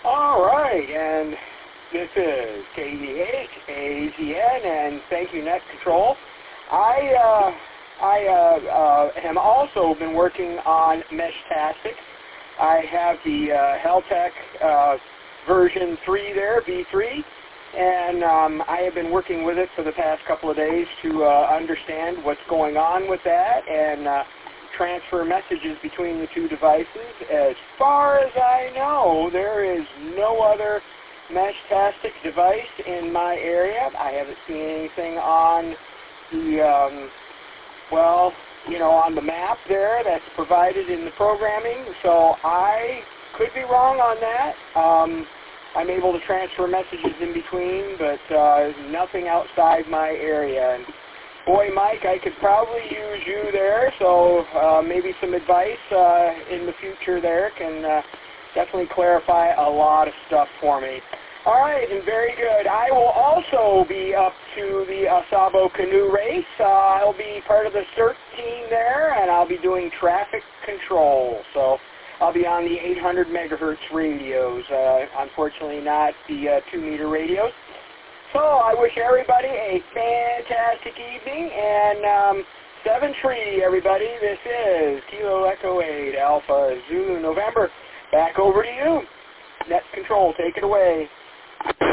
All right, and this is KDH-AZN, and thank you, Net Control. I have also been working on Meshtastic. I have the Heltec version 3 there, V3, and I have been working with it for the past couple of days to understand what's going on with that and transfer messages between the two devices. As far as I know, there is no other Meshtastic device in my area. I haven't seen anything on the, on the map there that's provided in the programming, so I could be wrong on that. I'm able to transfer messages in between, but nothing outside my area. And boy, Mike, I could probably use you there, so maybe some advice in the future there can definitely clarify a lot of stuff for me. All right, and very good. I will also be up to the Asabo Canoe Race. I'll be part of the CERT team there, and I'll be doing traffic control. So I'll be on the 800 megahertz radios, unfortunately not the 2-meter radios. So I wish everybody a fantastic evening, and 7 Treaty, everybody. This is Kilo Echo 8 Alpha Zulu November. Back over to you. Net Control, take it away.